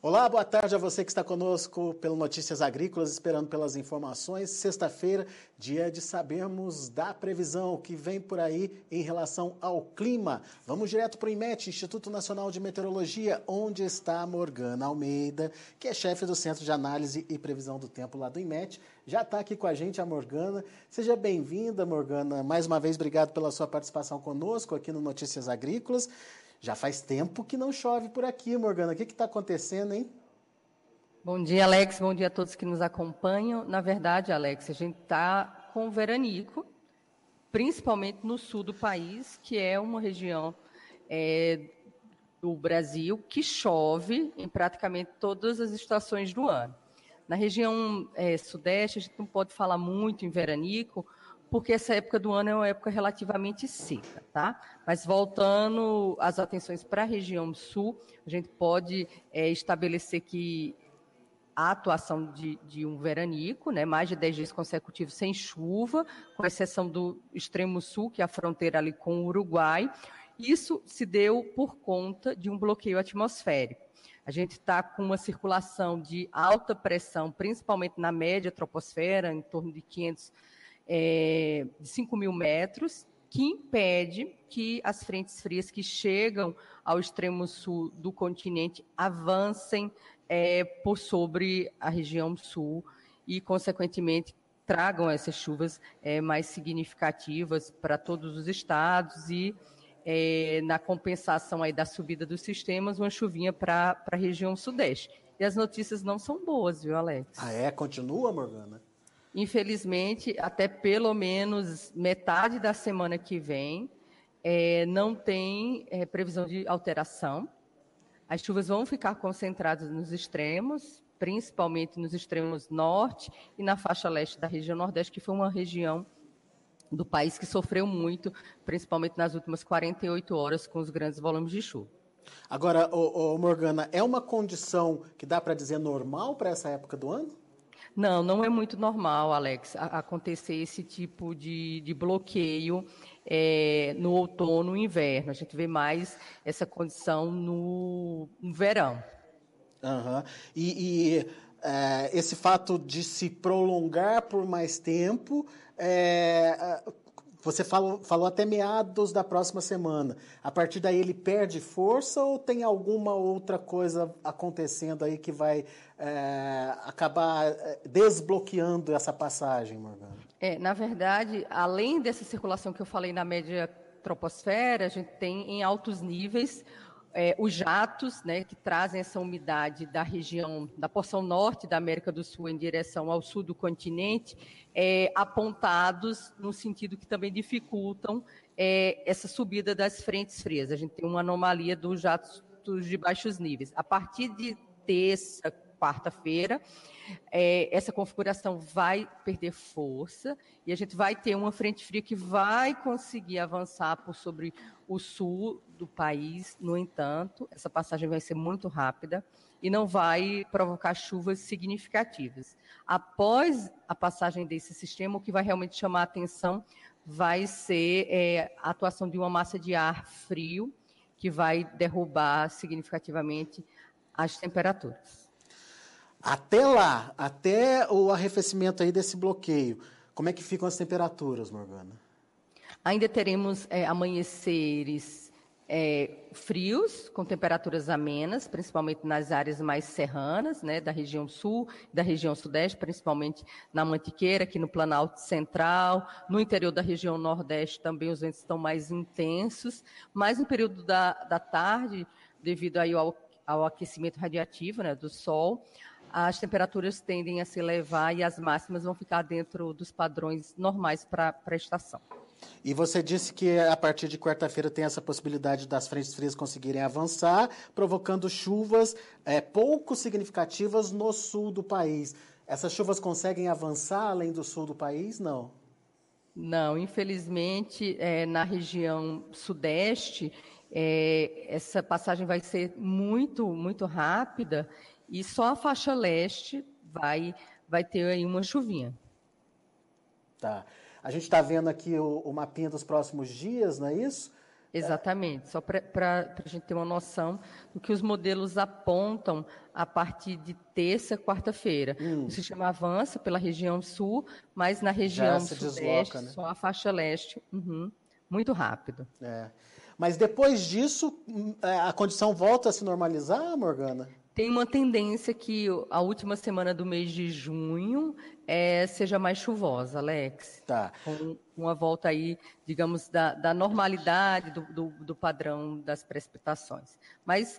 Olá, boa tarde a você que está conosco pelo Notícias Agrícolas, esperando pelas informações. Sexta-feira, dia de sabermos da previsão que vem por aí em relação ao clima. Vamos direto para o IMET, Instituto Nacional de Meteorologia, onde está a Morgana Almeida, que é chefe do Centro de Análise e Previsão do Tempo lá do IMET. Já está aqui com a gente a Morgana. Seja bem-vinda, Morgana. Mais uma vez, obrigado pela sua participação conosco aqui no Notícias Agrícolas. Já faz tempo que não chove por aqui, Morgana. O que está acontecendo, hein? Bom dia, Alex. Bom dia a todos que nos acompanham. Na verdade, Alex, a gente está com veranico, principalmente no sul do país, que é uma região do Brasil que chove em praticamente todas as estações do ano. Na região sudeste, a gente não pode falar muito em veranico, porque essa época do ano é uma época relativamente seca, tá? Mas voltando as atenções para a região sul, a gente pode estabelecer que a atuação de um veranico, né, mais de 10 dias consecutivos sem chuva, com exceção do extremo sul, que é a fronteira ali com o Uruguai. Isso se deu por conta de um bloqueio atmosférico. A gente está com uma circulação de alta pressão, principalmente na média troposfera, em torno de 5 mil metros, que impede que as frentes frias que chegam ao extremo sul do continente avancem por sobre a região sul e, consequentemente, tragam essas chuvas mais significativas para todos os estados e, na compensação aí da subida dos sistemas, uma chuvinha para a região sudeste. E as notícias não são boas, viu, Alex? Ah, é? Continua, Morgana? Infelizmente, até pelo menos metade da semana que vem, não tem previsão de alteração. As chuvas vão ficar concentradas nos extremos, principalmente nos extremos norte e na faixa leste da região nordeste, que foi uma região do país que sofreu muito, principalmente nas últimas 48 horas, com os grandes volumes de chuva. Agora, Morgana, é uma condição que dá para dizer normal para essa época do ano? Não, não é muito normal, Alex, acontecer esse tipo de bloqueio no outono e inverno. A gente vê mais essa condição no verão. Uhum. Esse fato de se prolongar por mais tempo, você falou até meados da próxima semana. A partir daí ele perde força ou tem alguma outra coisa acontecendo aí que vai acabar desbloqueando essa passagem, Morgana? Na verdade, além dessa circulação que eu falei na média troposfera, a gente tem em altos níveis os jatos, né, que trazem essa umidade da região, da porção norte da América do Sul em direção ao sul do continente, apontados no sentido que também dificultam essa subida das frentes frias. A gente tem uma anomalia dos jatos de baixos níveis. A partir de terça, quarta-feira, essa configuração vai perder força e a gente vai ter uma frente fria que vai conseguir avançar por sobre o sul do país. No entanto, essa passagem vai ser muito rápida e não vai provocar chuvas significativas. Após a passagem desse sistema, o que vai realmente chamar a atenção vai ser a atuação de uma massa de ar frio que vai derrubar significativamente as temperaturas. Até lá, até o arrefecimento aí desse bloqueio, como é que ficam as temperaturas, Morgana? Ainda teremos amanheceres frios, com temperaturas amenas, principalmente nas áreas mais serranas, né, da região sul, da região sudeste, principalmente na Mantiqueira, aqui no Planalto Central, no interior da região nordeste também os ventos estão mais intensos, mas no período da tarde, devido aí ao aquecimento radiativo, né, do sol, as temperaturas tendem a se elevar e as máximas vão ficar dentro dos padrões normais para a estação. E você disse que a partir de quarta-feira tem essa possibilidade das frentes frias conseguirem avançar, provocando chuvas pouco significativas no sul do país. Essas chuvas conseguem avançar além do sul do país? Não. Não, infelizmente, na região sudeste, essa passagem vai ser muito, muito rápida e só a faixa leste vai ter aí uma chuvinha. Tá. A gente está vendo aqui o mapinha dos próximos dias, não é isso? Exatamente, só para a gente ter uma noção do que os modelos apontam a partir de terça, quarta-feira. O sistema avança pela região sul, mas na Já região se sudeste, desloca, né? só a faixa leste, muito rápido. Mas depois disso, a condição volta a se normalizar, Morgana? Tem uma tendência que a última semana do mês de junho seja mais chuvosa, Alex. Tá. Com uma volta aí, digamos, da normalidade do padrão das precipitações. Mas,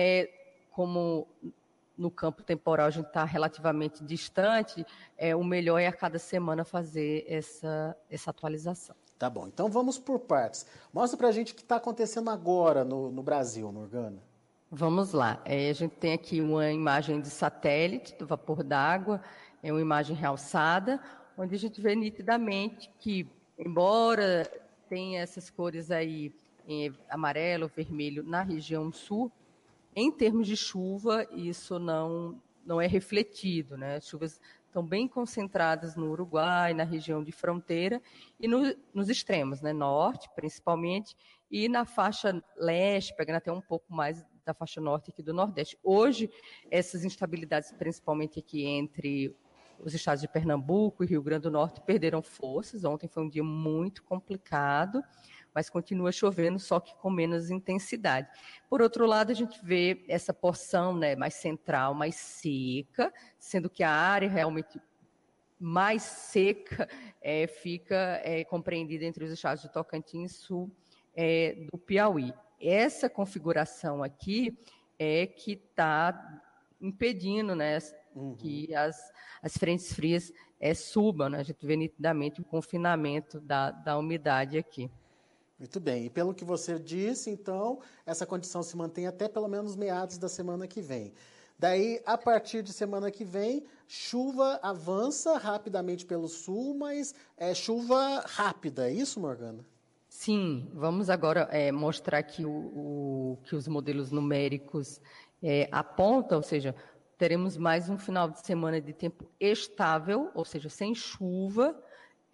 como no campo temporal a gente está relativamente distante, o melhor é a cada semana fazer essa atualização. Tá bom, então vamos por partes. Mostra pra gente o que está acontecendo agora no Brasil, Morgana. Vamos lá. A gente tem aqui uma imagem de satélite do vapor d'água, é uma imagem realçada, onde a gente vê nitidamente que, embora tenha essas cores aí, em amarelo, vermelho, na região sul, em termos de chuva, isso não é refletido, né? As chuvas estão bem concentradas no Uruguai, na região de fronteira e nos extremos, né? Norte, principalmente, e na faixa leste, pegando até um pouco mais da faixa norte aqui do Nordeste. Hoje, essas instabilidades, principalmente aqui entre os estados de Pernambuco e Rio Grande do Norte, perderam forças. Ontem foi um dia muito complicado, mas continua chovendo, só que com menos intensidade. Por outro lado, a gente vê essa porção, né, mais central, mais seca, sendo que a área realmente mais seca fica compreendida entre os estados de Tocantins e sul do Piauí. Essa configuração aqui é que está impedindo, né, que as frentes frias subam, né? A gente vê nitidamente o confinamento da umidade aqui. Muito bem, e pelo que você disse, então, essa condição se mantém até pelo menos meados da semana que vem. Daí, a partir de semana que vem, chuva avança rapidamente pelo sul, mas é chuva rápida, é isso, Morgana? Sim, vamos agora mostrar aqui que os modelos numéricos apontam, ou seja, teremos mais um final de semana de tempo estável, ou seja, sem chuva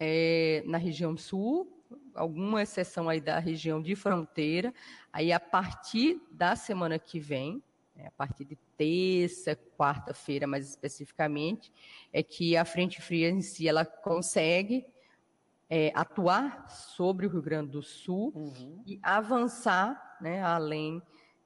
na região sul, alguma exceção aí da região de fronteira. Aí, a partir da semana que vem, a partir de terça, quarta-feira, mais especificamente, é que a frente fria em si ela consegue atuar sobre o Rio Grande do Sul e avançar, né, além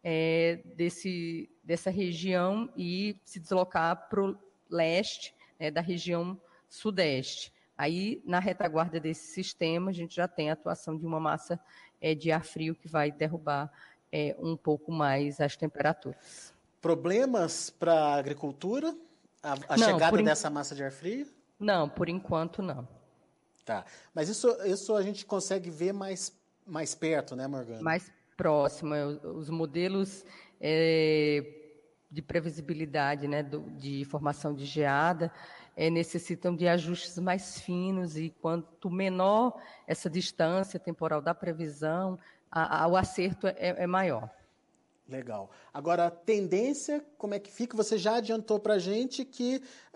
dessa região e se deslocar para o leste, né, da região sudeste. Aí, na retaguarda desse sistema, a gente já tem a atuação de uma massa de ar frio que vai derrubar um pouco mais as temperaturas. Problemas para a agricultura? A chegada dessa massa de ar frio? Não, por enquanto não. Tá, mas isso a gente consegue ver mais perto, né, Morgana? Mais próximo. Os modelos de previsibilidade, né, de formação de geada, necessitam de ajustes mais finos e quanto menor essa distância temporal da previsão, o acerto é maior. Legal. Agora, a tendência, como é que fica? Você já adiantou para a gente que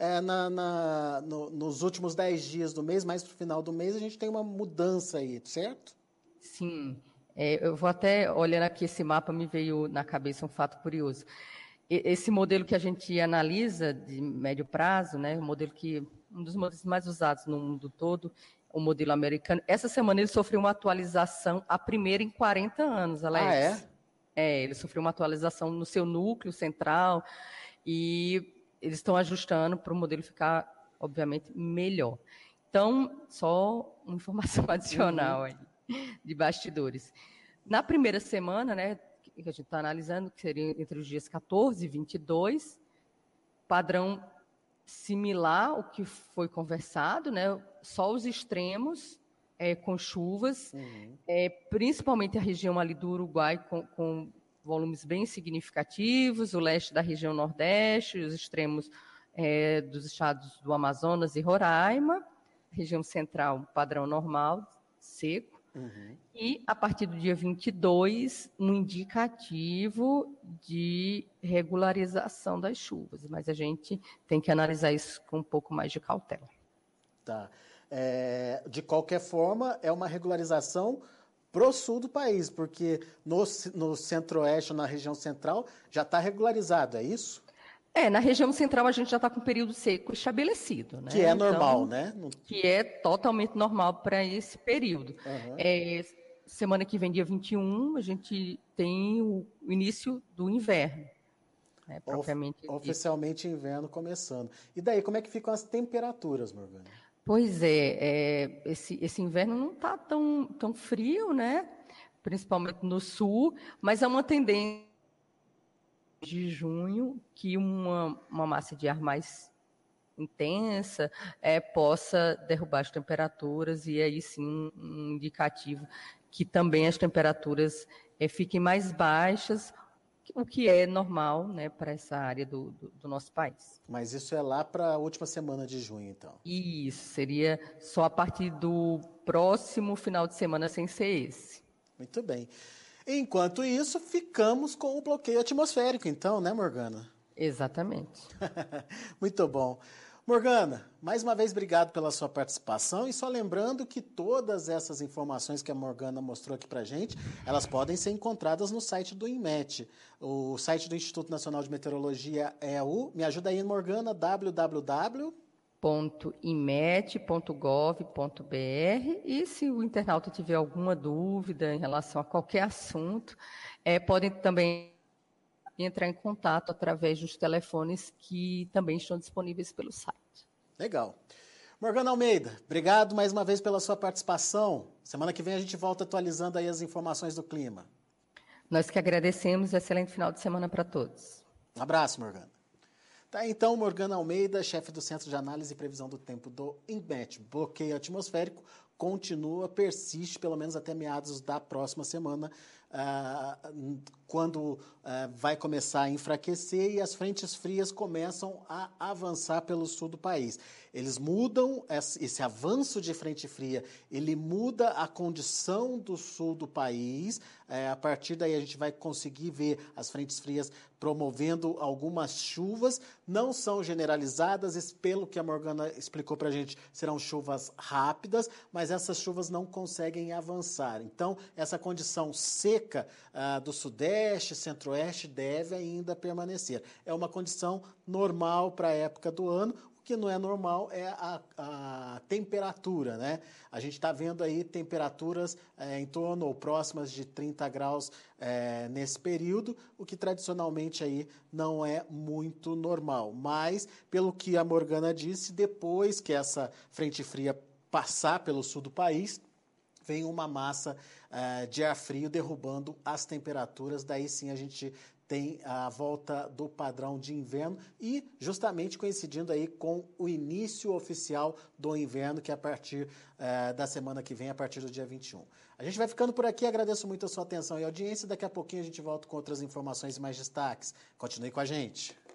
nos últimos 10 dias do mês, mais para o final do mês, a gente tem uma mudança aí, certo? Sim. Eu vou até, olhando aqui esse mapa, me veio na cabeça um fato curioso. Esse modelo que a gente analisa de médio prazo, né, um dos modelos mais usados no mundo todo, o modelo americano, essa semana ele sofreu uma atualização, a primeira em 40 anos, Alex. Ah, é? Ele sofreu uma atualização no seu núcleo central e eles estão ajustando para o modelo ficar, obviamente, melhor. Então, só uma informação adicional aí, de bastidores. Na primeira semana, né, que a gente está analisando, que seria entre os dias 14 e 22, padrão similar ao que foi conversado, né, só os extremos com chuvas, principalmente a região ali do Uruguai com volumes bem significativos, o leste da região nordeste, os extremos dos estados do Amazonas e Roraima, região central, padrão normal, seco, e a partir do dia 22, um indicativo de regularização das chuvas, mas a gente tem que analisar isso com um pouco mais de cautela. Tá. De qualquer forma, é uma regularização para o sul do país, porque no centro-oeste, na região central, já está regularizado, é isso? Na região central a gente já está com o período seco estabelecido, né? Que é normal, então, né? Que é totalmente normal para esse período. Uhum. Semana que vem, dia 21, a gente tem o início do inverno, né, propriamente dito. Oficialmente inverno começando. E daí, como é que ficam as temperaturas, Morgana? Pois esse inverno não está tão frio, né? Principalmente no sul, mas é uma tendência de junho que uma massa de ar mais intensa possa derrubar as temperaturas e aí sim um indicativo que também as temperaturas fiquem mais baixas, o que é normal, né, para essa área do nosso país. Mas isso é lá para a última semana de junho, então? Isso, seria só a partir do próximo final de semana, sem ser esse. Muito bem. Enquanto isso, ficamos com o bloqueio atmosférico, então, né, Morgana? Exatamente. Muito bom. Morgana, mais uma vez, obrigado pela sua participação e só lembrando que todas essas informações que a Morgana mostrou aqui para a gente, elas podem ser encontradas no site do INMET. O site do Instituto Nacional de Meteorologia é me ajuda aí, Morgana, www.imet.gov.br e se o internauta tiver alguma dúvida em relação a qualquer assunto, podem também entrar em contato através dos telefones que também estão disponíveis pelo site. Legal. Morgana Almeida, obrigado mais uma vez pela sua participação. Semana que vem a gente volta atualizando aí as informações do clima. Nós que agradecemos e excelente final de semana para todos. Um abraço, Morgana. Tá, então, Morgana Almeida, chefe do Centro de Análise e Previsão do Tempo do INMET. Bloqueio atmosférico persiste pelo menos até meados da próxima semana, quando vai começar a enfraquecer e as frentes frias começam a avançar pelo sul do país. Eles mudam, esse avanço de frente fria, ele muda a condição do sul do país. A partir daí a gente vai conseguir ver as frentes frias promovendo algumas chuvas, não são generalizadas, pelo que a Morgana explicou para a gente, serão chuvas rápidas, mas essas chuvas não conseguem avançar. Então, essa condição seca do sudeste, centro-oeste deve ainda permanecer. É uma condição normal para a época do ano. O que não é normal é a temperatura, né? A gente está vendo aí temperaturas em torno ou próximas de 30 graus nesse período, o que tradicionalmente aí não é muito normal. Mas, pelo que a Morgana disse, depois que essa frente fria passar pelo sul do país, vem uma massa de ar frio derrubando as temperaturas, daí sim a gente tem a volta do padrão de inverno e justamente coincidindo aí com o início oficial do inverno, que é a partir da semana que vem, a partir do dia 21. A gente vai ficando por aqui, agradeço muito a sua atenção e audiência, daqui a pouquinho a gente volta com outras informações e mais destaques. Continue com a gente.